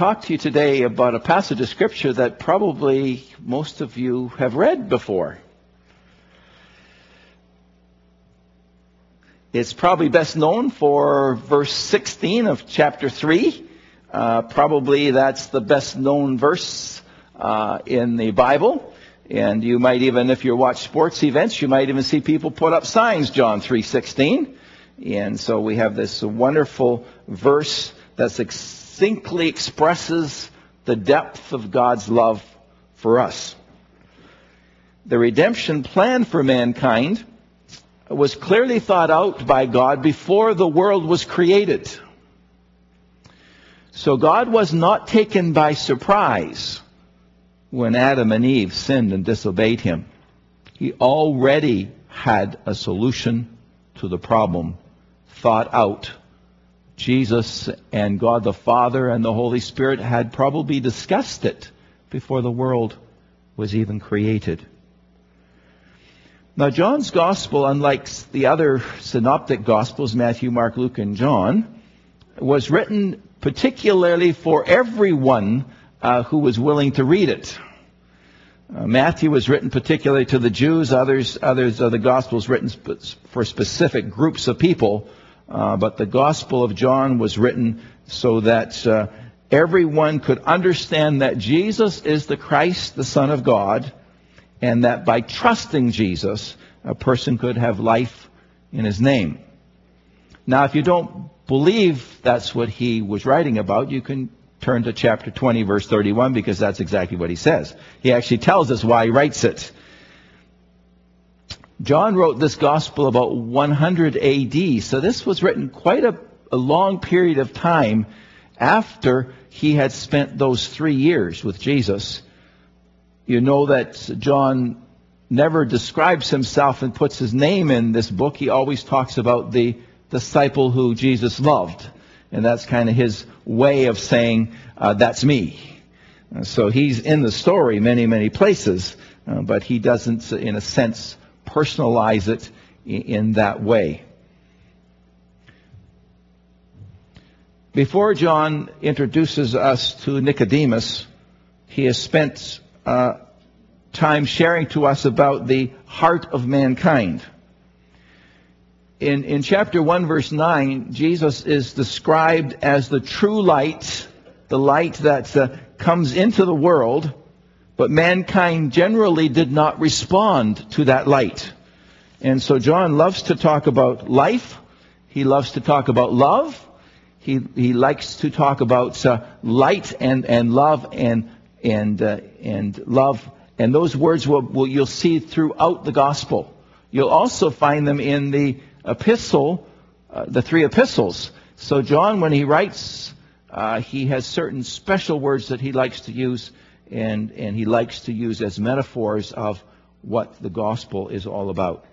talk to you today about a passage of Scripture that probably most of you have read before. It's probably best known for verse 16 of chapter 3. Probably that's the best known verse in the Bible. And you might even, if you watch sports events, you might even see people put up signs, John 3:16. And so we have this wonderful verse that succinctly expresses the depth of God's love for us. The redemption plan for mankind was clearly thought out by God before the world was created. So God was not taken by surprise when Adam and Eve sinned and disobeyed Him. He already had a solution to the problem thought out. Jesus and God the Father and the Holy Spirit had probably discussed it before the world was even created. Now, John's Gospel, unlike the other synoptic Gospels, Matthew, Mark, Luke, and John, was written particularly for everyone who was willing to read it. Matthew was written particularly to the Jews. Others of the Gospels written for specific groups of people. But the Gospel of John was written so that everyone could understand that Jesus is the Christ, the Son of God, and that by trusting Jesus, a person could have life in His name. Now, if you don't believe that's what he was writing about, you can turn to chapter 20, verse 31, because that's exactly what he says. He actually tells us why he writes it. John wrote this gospel about 100 AD, so this was written quite a long period of time after he had spent those 3 years with Jesus. You know that John never describes himself and puts his name in this book. He always talks about the disciple who Jesus loved. And that's kind of his way of saying, that's me. So he's in the story many, many places, but he doesn't, in a sense, personalize it in that way. Before John introduces us to Nicodemus, he has spent time sharing to us about the heart of mankind. In chapter 1, verse 9, Jesus is described as the true light, the light that comes into the world, but mankind generally did not respond to that light. And so John loves to talk about life. He loves to talk about love. He likes to talk about light and love and love. And those words you'll see throughout the gospel. You'll also find them in the epistle, the 3 epistles. So John, when he writes, he has certain special words that he likes to use, and he likes to use as metaphors of what the gospel is all about.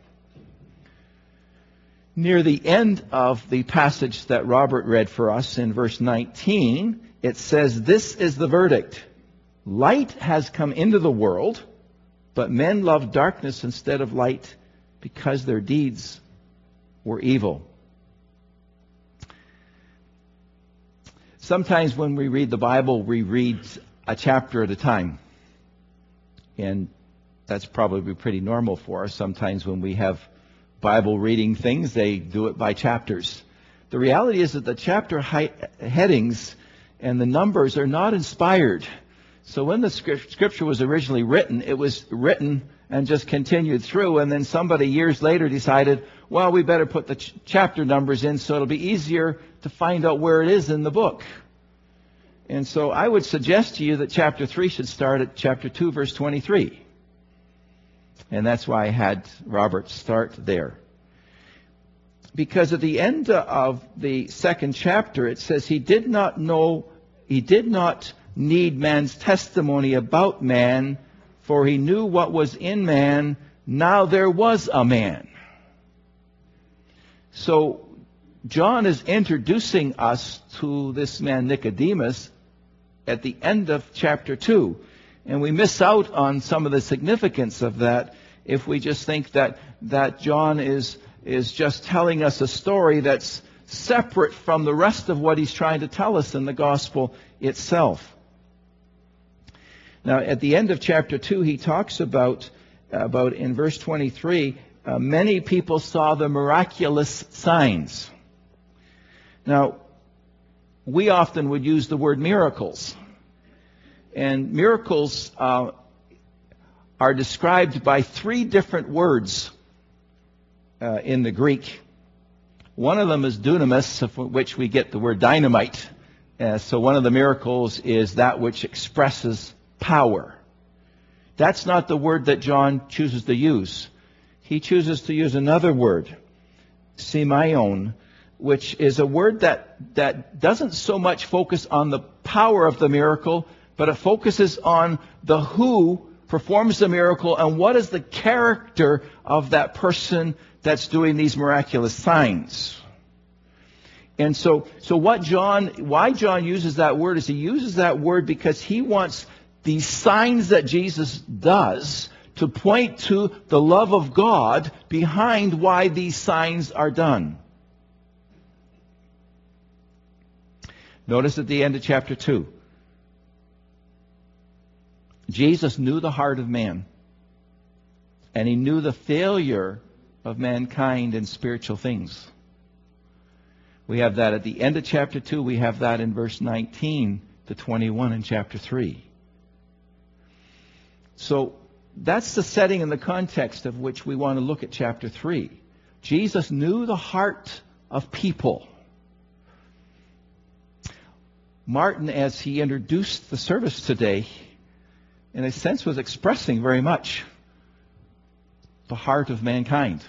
Near the end of the passage that Robert read for us in verse 19, it says, "This is the verdict. Light has come into the world, but men love darkness instead of light because their deeds were evil." Sometimes when we read the Bible, we read a chapter at a time. And that's probably pretty normal for us. Sometimes when we have Bible reading things, they do it by chapters. The reality is that the chapter headings and the numbers are not inspired. So when the scripture was originally written, it was written and just continued through, and then somebody years later decided, well, we better put the chapter numbers in so it'll be easier to find out where it is in the book. And so I would suggest to you that chapter 3 should start at chapter 2, verse 23. And that's why I had Robert start there. Because at the end of the 2nd chapter, it says, he did not need man's testimony about man, for he knew what was in man. Now there was a man. So John is introducing us to this man Nicodemus at the end of chapter 2. And we miss out on some of the significance of that if we just think that John is just telling us a story that's separate from the rest of what he's trying to tell us in the gospel itself. Now, at the end of chapter 2, he talks about in verse 23, many people saw the miraculous signs. Now, we often would use the word miracles. And miracles are described by 3 different words in the Greek. One of them is dunamis, from which we get the word dynamite. So one of the miracles is that which expresses power. That's not the word that John chooses to use. He chooses to use another word, semeion, which is a word that doesn't so much focus on the power of the miracle, but it focuses on the who performs the miracle and what is the character of that person that's doing these miraculous signs. And so why John uses that word is he uses that word because he wants these signs that Jesus does to point to the love of God behind why these signs are done. Notice at the end of chapter 2, Jesus knew the heart of man, and he knew the failure of mankind in spiritual things. We have that at the end of chapter 2. We have that in verse 19 to 21 in chapter 3. So that's the setting and the context of which we want to look at chapter 3. Jesus knew the heart of people. Martin, as he introduced the service today, in a sense was expressing very much the heart of mankind.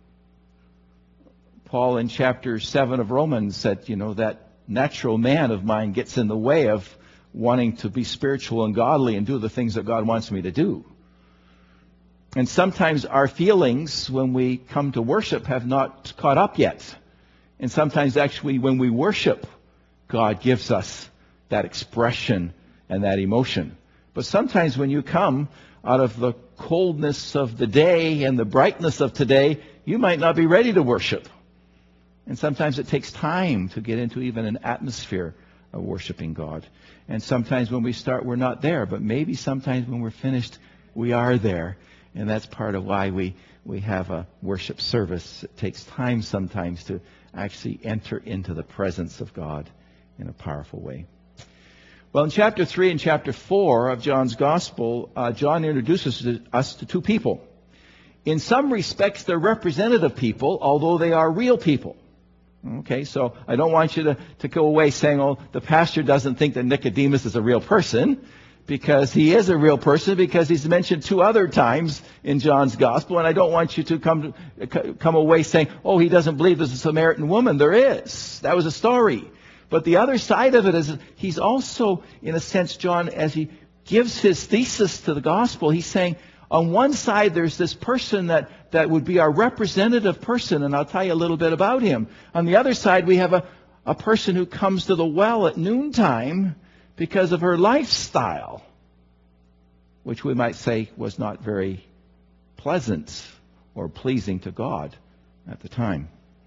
Paul in chapter 7 of Romans said, that natural man of mine gets in the way of wanting to be spiritual and godly and do the things that God wants me to do. And sometimes our feelings when we come to worship have not caught up yet. And sometimes actually when we worship, God gives us that expression and that emotion. But sometimes when you come out of the coldness of the day and the brightness of today, you might not be ready to worship. And sometimes it takes time to get into even an atmosphere of worshiping God. And sometimes when we start, we're not there. But maybe sometimes when we're finished, we are there. And that's part of why we have a worship service. It takes time sometimes to actually enter into the presence of God in a powerful way. Well, in chapter 3 and chapter 4 of John's Gospel, John introduces us to 2 people. In some respects, they're representative people, although they are real people. Okay, so I don't want you to go away saying, oh, the pastor doesn't think that Nicodemus is a real person, because he is a real person, because he's mentioned 2 other times in John's Gospel, and I don't want you to come away saying, oh, he doesn't believe there's a Samaritan woman. There is. That was a story. But the other side of it is he's also, in a sense, John, as he gives his thesis to the Gospel, he's saying, on one side, there's this person that would be our representative person, and I'll tell you a little bit about him. On the other side, we have a person who comes to the well at noontime because of her lifestyle, which we might say was not very pleasant or pleasing to God at the time.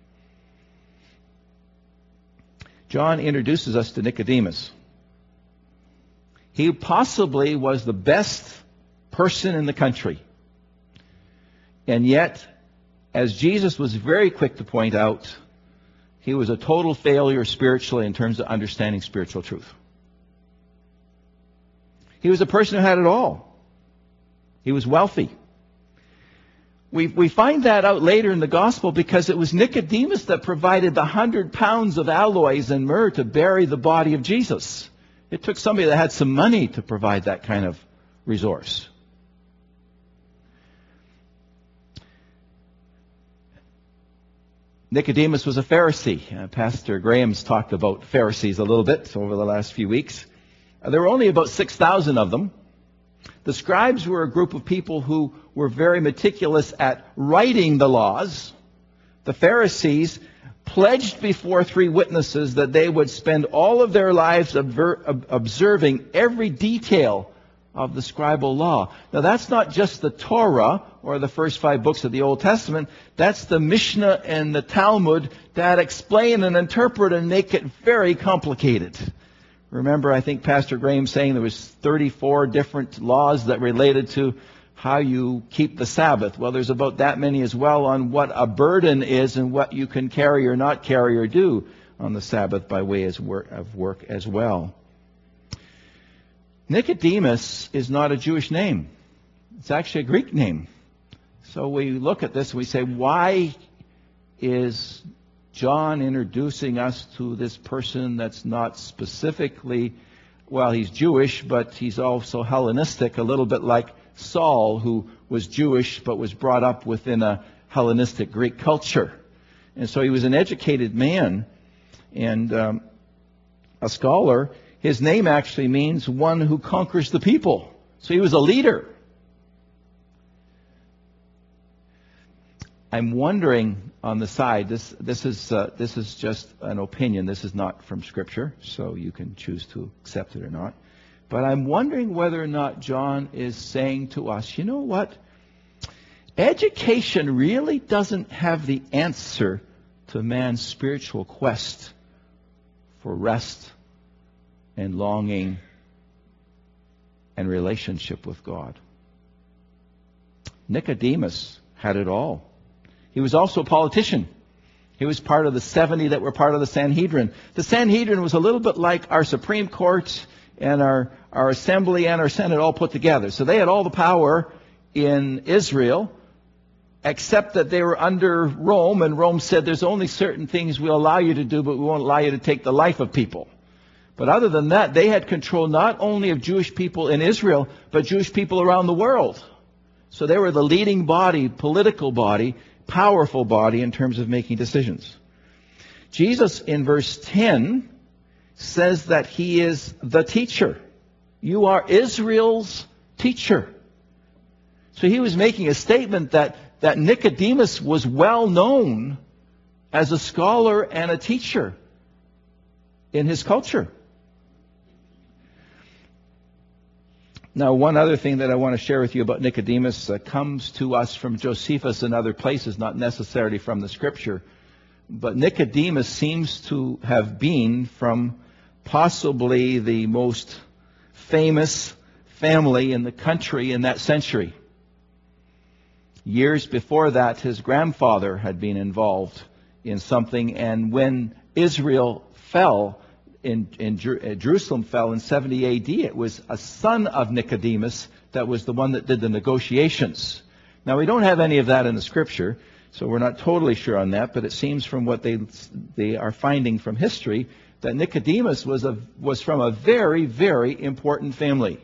John introduces us to Nicodemus. He possibly was the best person in the country. And yet, as Jesus was very quick to point out, he was a total failure spiritually in terms of understanding spiritual truth. He was a person who had it all. He was wealthy. We find that out later in the Gospel because it was Nicodemus that provided the 100 pounds of aloes and myrrh to bury the body of Jesus. It took somebody that had some money to provide that kind of resource. Nicodemus was a Pharisee. Pastor Graham's talked about Pharisees a little bit over the last few weeks. There were only about 6,000 of them. The scribes were a group of people who were very meticulous at writing the laws. The Pharisees pledged before 3 witnesses that they would spend all of their lives observing every detail of the scribal law. Now, that's not just the Torah or the first 5 books of the Old Testament. That's the Mishnah and the Talmud that explain and interpret and make it very complicated. Remember, I think Pastor Graham saying there was 34 different laws that related to how you keep the Sabbath. Well, there's about that many as well on what a burden is and what you can carry or not carry or do on the Sabbath by way of work as well. Nicodemus is not a Jewish name. It's actually a Greek name. So we look at this and we say, why is John introducing us to this person that's not specifically, well, he's Jewish, but he's also Hellenistic, a little bit like Saul, who was Jewish but was brought up within a Hellenistic Greek culture. And so he was an educated man and a scholar. His name actually means one who conquers the people. So he was a leader. I'm wondering on the side, this is just an opinion. This is not from Scripture, so you can choose to accept it or not. But I'm wondering whether or not John is saying to us, you know what? Education really doesn't have the answer to man's spiritual quest for rest and longing and relationship with God. Nicodemus had it all. He was also a politician. He was part of the 70 that were part of the Sanhedrin. The Sanhedrin was a little bit like our Supreme Court and our Assembly and our Senate all put together. So they had all the power in Israel, except that they were under Rome, and Rome said there's only certain things we'll allow you to do, but we won't allow you to take the life of people. But other than that, they had control not only of Jewish people in Israel, but Jewish people around the world. So they were the leading body, political body, powerful body in terms of making decisions. Jesus in verse 10 says that he is the teacher. You are Israel's teacher. So he was making a statement that Nicodemus was well known as a scholar and a teacher in his culture. Now, one other thing that I want to share with you about Nicodemus comes to us from Josephus and other places, not necessarily from the Scripture. But Nicodemus seems to have been from possibly the most famous family in the country in that century. Years before that, his grandfather had been involved in something, and when Israel fell, Jerusalem fell in 70 AD, it was a son of Nicodemus that was the one that did the negotiations. Now, we don't have any of that in the Scripture, so we're not totally sure on that, but it seems from what they are finding from history that Nicodemus was from a very, very important family.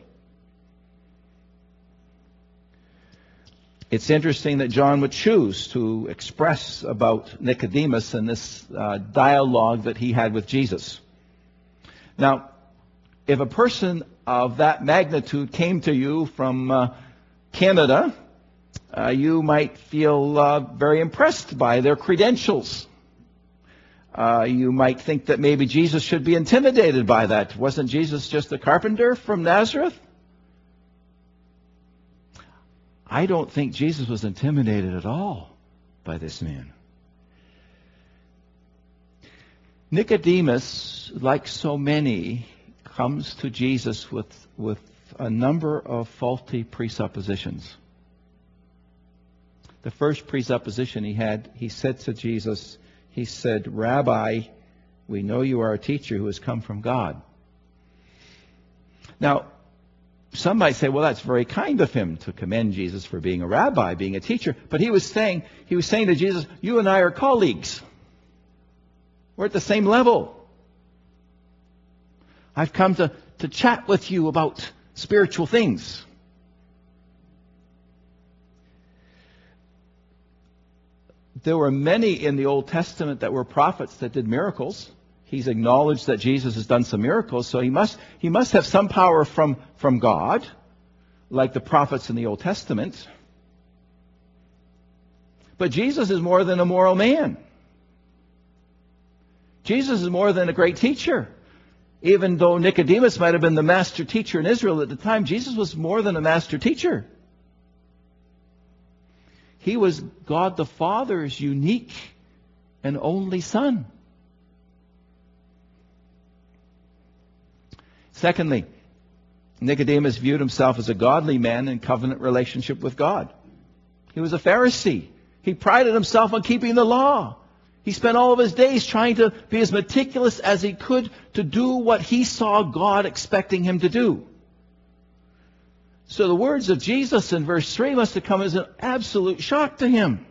It's interesting that John would choose to express about Nicodemus in this dialogue that he had with Jesus. Now, if a person of that magnitude came to you from Canada, you might feel very impressed by their credentials. You might think that maybe Jesus should be intimidated by that. Wasn't Jesus just a carpenter from Nazareth? I don't think Jesus was intimidated at all by this man. Nicodemus, like so many, comes to Jesus with a number of faulty presuppositions. The first presupposition he had, he said to Jesus, he said, "Rabbi, we know you are a teacher who has come from God." Now, some might say, well, that's very kind of him to commend Jesus for being a rabbi, being a teacher. But he was saying to Jesus, you and I are colleagues. We're at the same level. I've come to chat with you about spiritual things. There were many in the Old Testament that were prophets that did miracles. He's acknowledged that Jesus has done some miracles, so he must have some power from God, like the prophets in the Old Testament. But Jesus is more than a moral man. Jesus is more than a great teacher. Even though Nicodemus might have been the master teacher in Israel at the time, Jesus was more than a master teacher. He was God the Father's unique and only Son. Secondly, Nicodemus viewed himself as a godly man in covenant relationship with God. He was a Pharisee. He prided himself on keeping the law. He spent all of his days trying to be as meticulous as he could to do what he saw God expecting him to do. So the words of Jesus in verse 3 must have come as an absolute shock to him.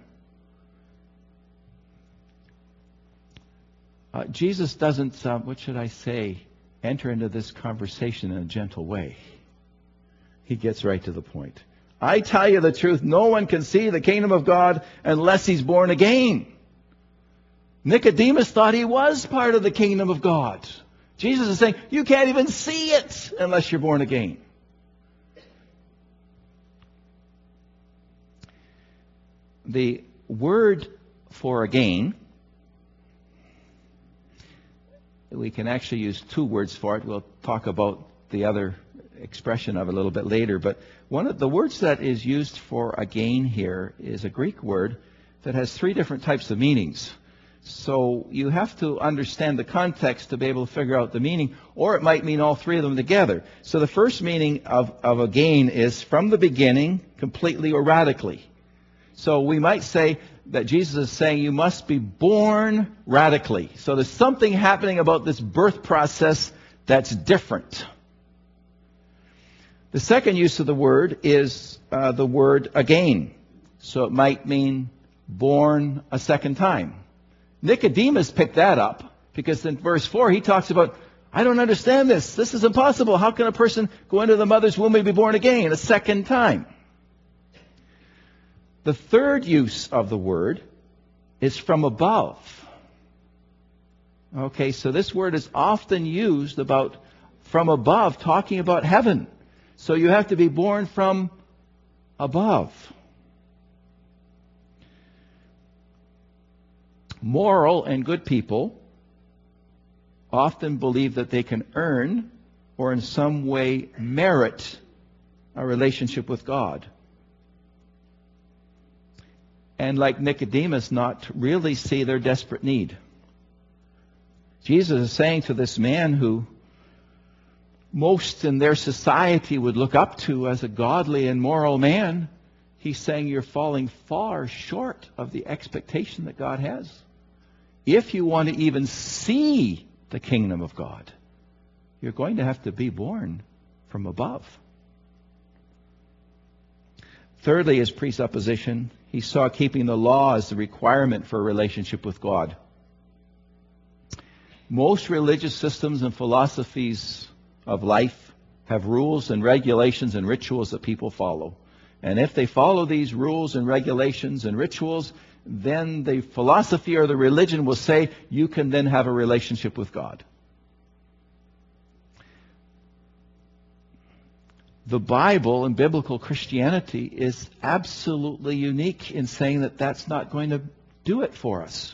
Jesus doesn't, enter into this conversation in a gentle way. He gets right to the point. I tell you the truth, no one can see the kingdom of God unless he's born again. Nicodemus thought he was part of the kingdom of God. Jesus is saying, you can't even see it unless you're born again. The word for again, we can actually use two words for it. We'll talk about the other expression of it a little bit later. But one of the words that is used for again here is a Greek word that has three different types of meanings. So you have to understand the context to be able to figure out the meaning, or it might mean all three of them together. So the first meaning of again is from the beginning, completely or radically. So we might say that Jesus is saying you must be born radically. So there's something happening about this birth process that's different. The second use of the word is the word again. So it might mean born a second time. Nicodemus picked that up because in verse 4 he talks about, I don't understand this. This is impossible. How can a person go into the mother's womb and be born again a second time? The third use of the word is from above. Okay, so this word is often used about from above, talking about heaven. So you have to be born from above. Moral and good people often believe that they can earn or in some way merit a relationship with God. And like Nicodemus, not really see their desperate need. Jesus is saying to this man who most in their society would look up to as a godly and moral man, he's saying you're falling far short of the expectation that God has. If you want to even see the kingdom of God, you're going to have to be born from above. Thirdly, his presupposition, he saw keeping the law as the requirement for a relationship with God. Most religious systems and philosophies of life have rules and regulations and rituals that people follow. And if they follow these rules and regulations and rituals, then the philosophy or the religion will say you can then have a relationship with God. The Bible and biblical Christianity is absolutely unique in saying that that's not going to do it for us.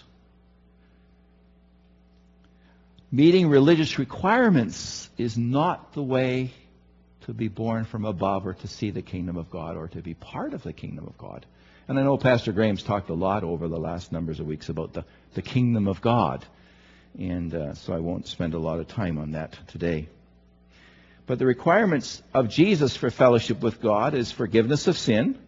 Meeting religious requirements is not the way to be born from above or to see the kingdom of God or to be part of the kingdom of God. And I know Pastor Graham's talked a lot over the last numbers of weeks about the kingdom of God. And so I won't spend a lot of time on that today. But the requirements of Jesus for fellowship with God is forgiveness of sin,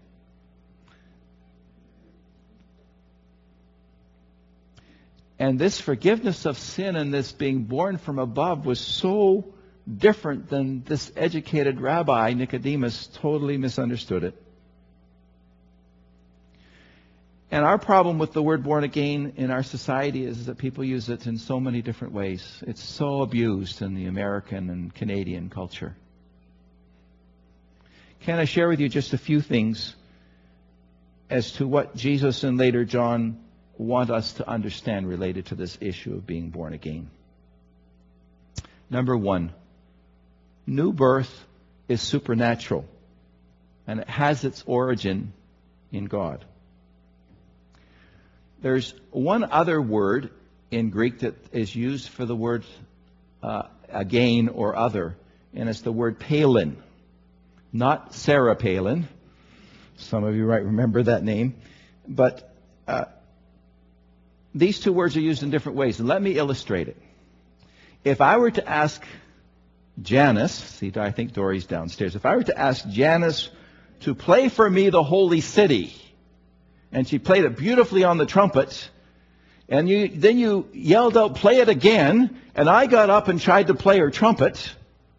and this forgiveness of sin and this being born from above was so different than this educated rabbi, Nicodemus, totally misunderstood it. And our problem with the word born again in our society is that people use it in so many different ways. It's so abused in the American and Canadian culture. Can I share with you just a few things as to what Jesus and later John want us to understand related to this issue of being born again? Number one, new birth is supernatural, and it has its origin in God. There's one other word in Greek that is used for the word again or other, and it's the word Palin. Not Sarah Palin. Some of you might remember that name. But these two words are used in different ways, and let me illustrate it. If I were to ask Janice, see, I think Dory's downstairs. If I were to ask Janice to play for me the Holy City, and she played it beautifully on the trumpet, and then you yelled out, play it again, and I got up and tried to play her trumpet,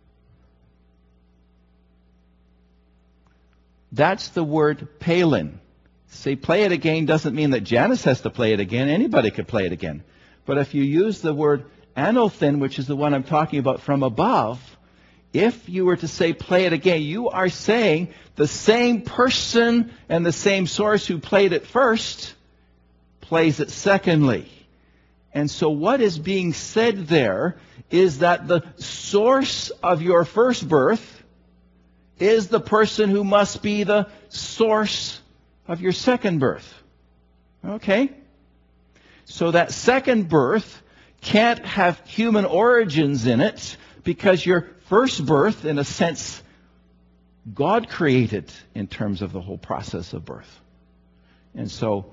that's the word Palin. See, play it again doesn't mean that Janice has to play it again. Anybody could play it again. But if you use the word anothen, which is the one I'm talking about from above, if you were to say play it again, you are saying the same person and the same source who played it first plays it secondly. And so what is being said there is that the source of your first birth is the person who must be the source of your second birth. Okay? So that second birth can't have human origins in it because your first birth, in a sense, God created in terms of the whole process of birth. And so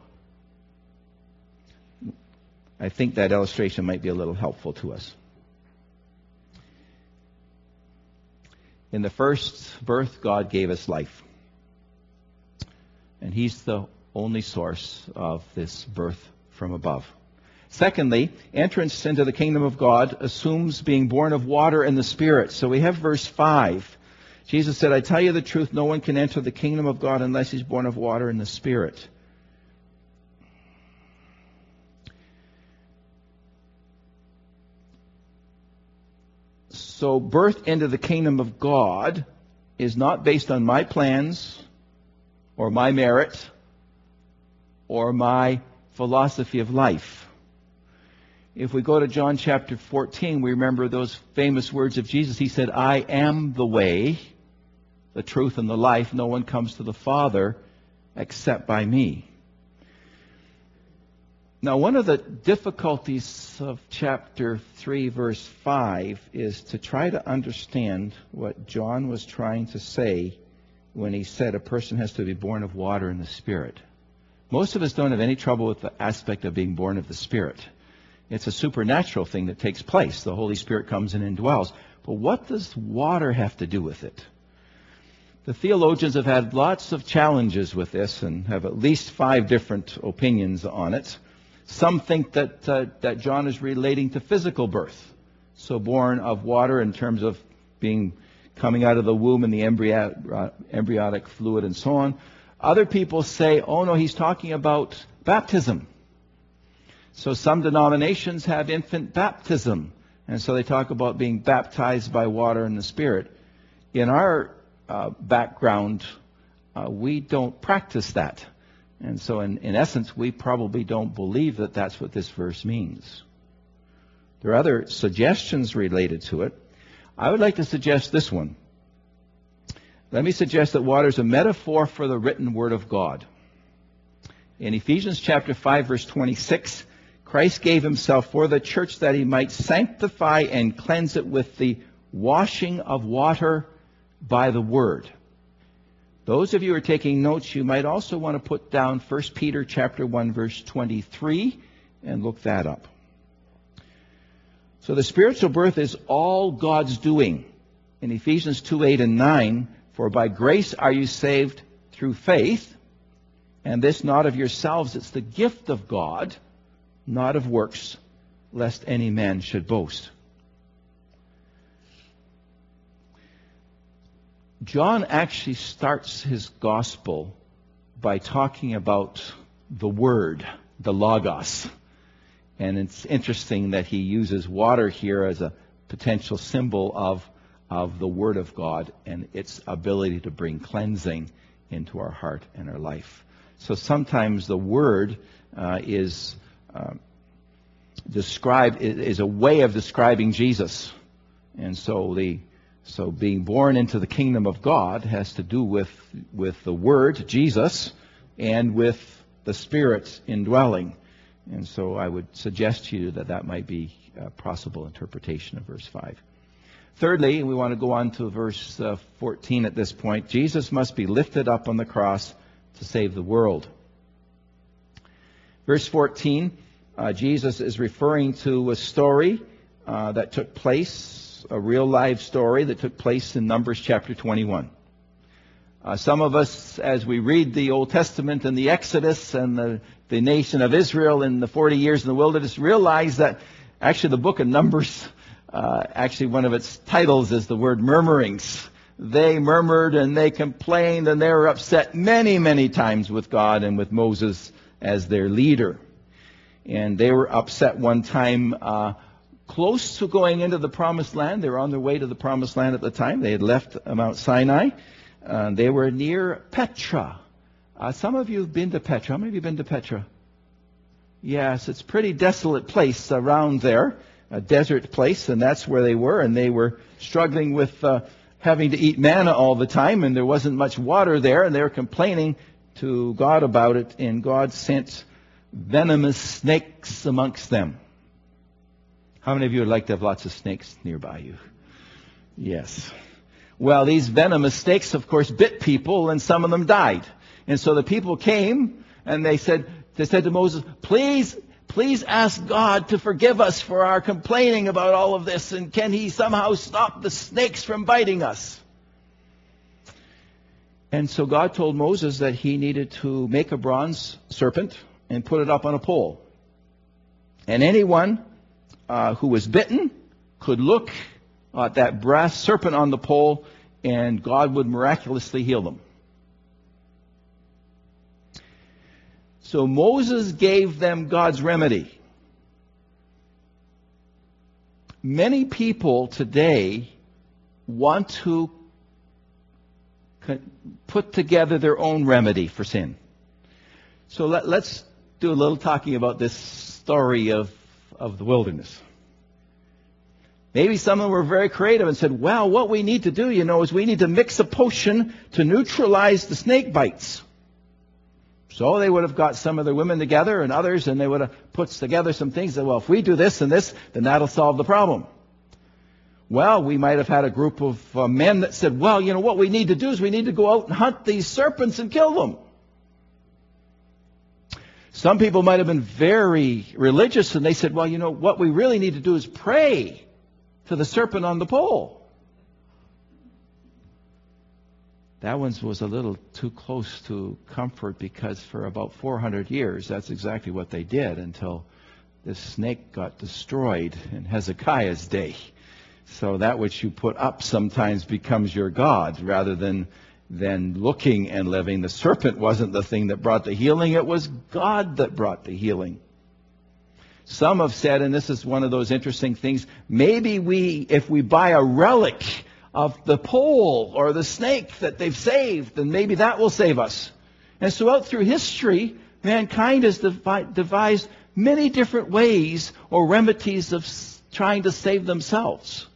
I think that illustration might be a little helpful to us. In the first birth, God gave us life. And He's the only source of this birth from above. Secondly, entrance into the kingdom of God assumes being born of water and the Spirit. So we have verse 5. Jesus said, I tell you the truth, no one can enter the kingdom of God unless he's born of water and the Spirit. So birth into the kingdom of God is not based on my plans or my merit or my philosophy of life. If we go to John chapter 14, we remember those famous words of Jesus. He said, I am the way, the truth, and the life. No one comes to the Father except by me. Now, one of the difficulties of chapter 3, verse 5, is to try to understand what John was trying to say when he said a person has to be born of water and the Spirit. Most of us don't have any trouble with the aspect of being born of the Spirit. It's a supernatural thing that takes place. The Holy Spirit comes in and dwells. But what does water have to do with it? The theologians have had lots of challenges with this and have at least 5 different opinions on it. Some think that John is relating to physical birth. So born of water in terms of coming out of the womb and the embryonic fluid and so on. Other people say, oh no, he's talking about baptism. So some denominations have infant baptism. And so they talk about being baptized by water and the Spirit. In our background, we don't practice that. And so in essence, we probably don't believe that that's what this verse means. There are other suggestions related to it. I would like to suggest this one. Let me suggest that water is a metaphor for the written Word of God. In Ephesians chapter 5, verse 26, Christ gave himself for the church that he might sanctify and cleanse it with the washing of water by the Word. Those of you who are taking notes, you might also want to put down 1 Peter chapter 1, verse 23, and look that up. So the spiritual birth is all God's doing. In Ephesians 2, 8 and 9, for by grace are you saved through faith, and this not of yourselves, it's the gift of God, not of works, lest any man should boast. John actually starts his gospel by talking about the Word, the Logos. And it's interesting that he uses water here as a potential symbol of the Word of God and its ability to bring cleansing into our heart and our life. So sometimes the Word is a way of describing Jesus. And so being born into the kingdom of God has to do with the Word, Jesus, and with the Spirit indwelling. And so I would suggest to you that might be a possible interpretation of verse 5. Thirdly, we want to go on to verse 14 at this point. Jesus must be lifted up on the cross to save the world. Verse 14, Jesus is referring to a story that took place It's a real life story that took place in Numbers chapter 21. Some of us, as we read the Old Testament and the Exodus and the nation of Israel in the 40 years in the wilderness, realize that actually the book of Numbers, actually one of its titles is the word murmurings. They murmured and they complained and they were upset many, many times with God and with Moses as their leader. And they were upset one time close to going into the Promised Land. They were on their way to the Promised Land at the time. They had left Mount Sinai. They were near Petra. Some of you have been to Petra. How many of you have been to Petra? Yes, it's a pretty desolate place around there, a desert place, and that's where they were. And they were struggling with having to eat manna all the time, and there wasn't much water there, and they were complaining to God about it, and God sent venomous snakes amongst them. How many of you would like to have lots of snakes nearby you? Yes. Well, these venomous snakes, of course, bit people, and some of them died. And so the people came, and they said to Moses, please ask God to forgive us for our complaining about all of this, and can He somehow stop the snakes from biting us? And so God told Moses that he needed to make a bronze serpent and put it up on a pole. And anyone who was bitten could look at that brass serpent on the pole, and God would miraculously heal them. So Moses gave them God's remedy. Many people today want to put together their own remedy for sin. So let's do a little talking about this story of the wilderness. Maybe some of them were very creative and said, well, what we need to do, is we need to mix a potion to neutralize the snake bites. So they would have got some of their women together and others, and they would have put together some things that, well, if we do this and this, then that'll solve the problem. Well, we might have had a group of men that said, well, what we need to do is we need to go out and hunt these serpents and kill them. Some people might have been very religious, and they said, well, what we really need to do is pray to the serpent on the pole. That one was a little too close to comfort, because for about 400 years, that's exactly what they did until this snake got destroyed in Hezekiah's day. So that which you put up sometimes becomes your God, rather than looking and living. The serpent wasn't the thing that brought the healing. It was God that brought the healing. Some have said, and this is one of those interesting things, maybe if we buy a relic of the pole or the snake that they've saved, then maybe that will save us. And so out through history, mankind has devised many different ways or remedies of trying to save themselves.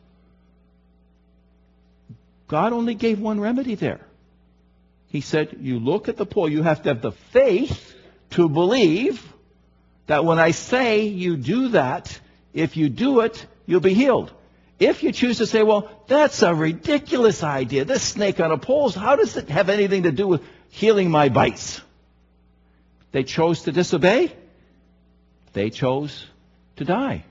God only gave one remedy there. He said, you look at the pole, you have to have the faith to believe that when I say you do that, if you do it, you'll be healed. If you choose to say, well, that's a ridiculous idea, this snake on a pole, how does it have anything to do with healing my bites? They chose to disobey. They chose to die.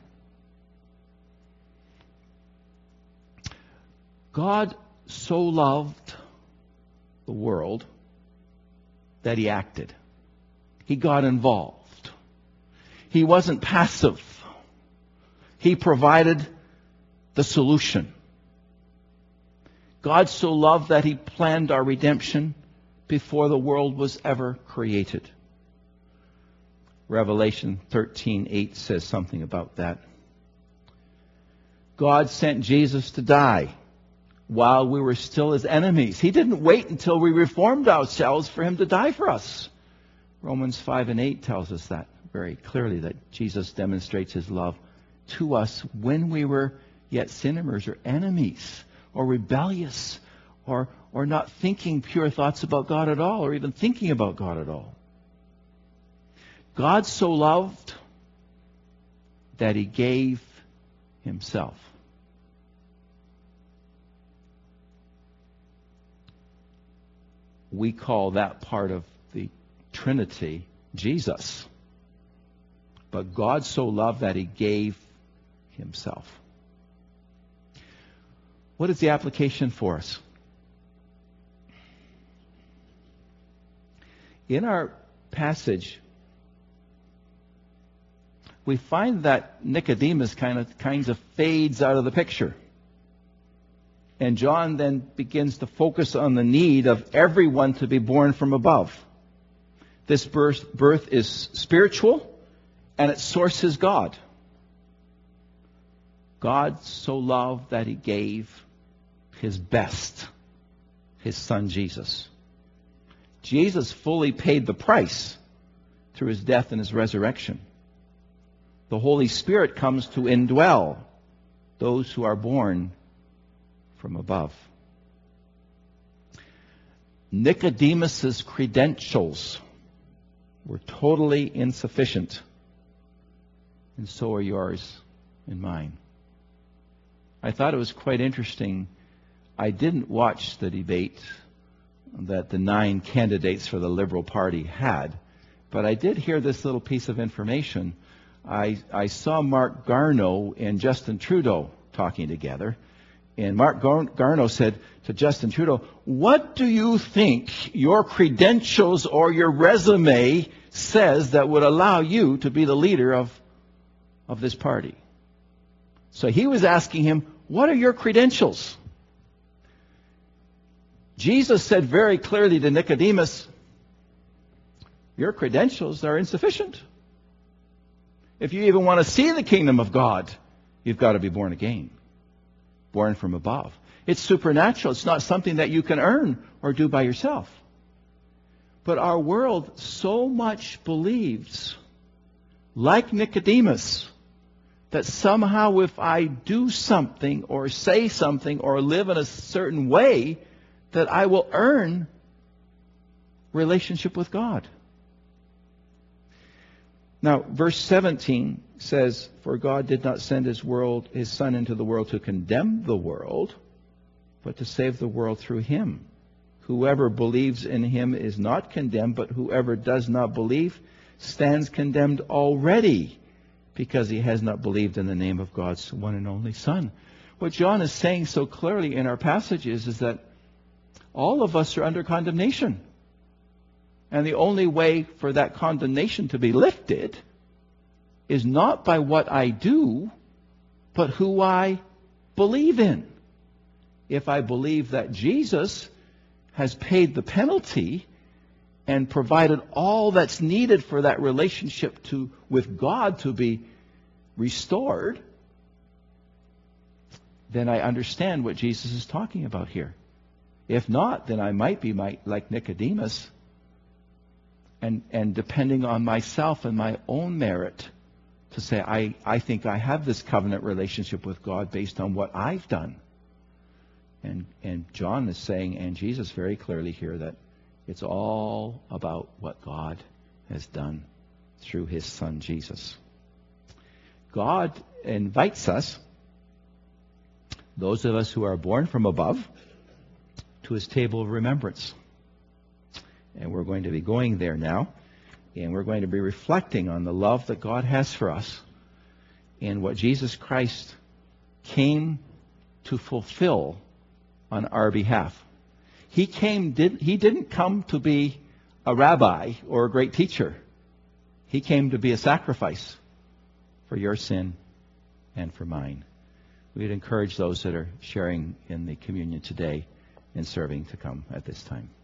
God so loved the world that He acted. He got involved. He wasn't passive. He provided the solution. God so loved that He planned our redemption before the world was ever created. Revelation 13:8 says something about that. God sent Jesus to die while we were still His enemies. He didn't wait until we reformed ourselves for Him to die for us. Romans 5:8 tells us that very clearly, that Jesus demonstrates His love to us when we were yet sinners or enemies or rebellious or not thinking pure thoughts about God at all, or even thinking about God at all. God so loved that He gave Himself. We call that part of the Trinity Jesus. But God so loved that He gave Himself. What is the application for us? In our passage, we find that Nicodemus kinds of fades out of the picture. And John then begins to focus on the need of everyone to be born from above. This birth is spiritual, and its source is God. God so loved that He gave His best, His Son Jesus. Jesus fully paid the price through His death and His resurrection. The Holy Spirit comes to indwell those who are born from above. Nicodemus's credentials were totally insufficient, and so are yours and mine. I thought it was quite interesting. I didn't watch the debate that the 9 candidates for the Liberal Party had, but I did hear this little piece of information. I saw Mark Garneau and Justin Trudeau talking together, and Mark Garneau said to Justin Trudeau, "What do you think your credentials or your resume says that would allow you to be the leader of this party?" So he was asking him, "What are your credentials?" Jesus said very clearly to Nicodemus, "Your credentials are insufficient. If you even want to see the kingdom of God, you've got to be born again, born from above. It's supernatural. It's not something that you can earn or do by yourself." But our world so much believes, like Nicodemus, that somehow if I do something or say something or live in a certain way, that I will earn relationship with God. Now, verse 17 says, "For God did not send His Son into the world to condemn the world, but to save the world through Him. Whoever believes in Him is not condemned, but whoever does not believe stands condemned already, because he has not believed in the name of God's one and only Son." What John is saying so clearly in our passages is that all of us are under condemnation. And the only way for that condemnation to be lifted is not by what I do, but who I believe in. If I believe that Jesus has paid the penalty and provided all that's needed for that relationship with God to be restored, then I understand what Jesus is talking about here. If not, then I might be like Nicodemus, and depending on myself and my own merit to say, I think I have this covenant relationship with God based on what I've done. And John is saying, and Jesus very clearly here, that it's all about what God has done through His Son Jesus. God invites us, those of us who are born from above, to His table of remembrance. And we're going to be going there now. And we're going to be reflecting on the love that God has for us and what Jesus Christ came to fulfill on our behalf. He didn't come to be a rabbi or a great teacher. He came to be a sacrifice for your sin and for mine. We'd encourage those that are sharing in the communion today and serving to come at this time.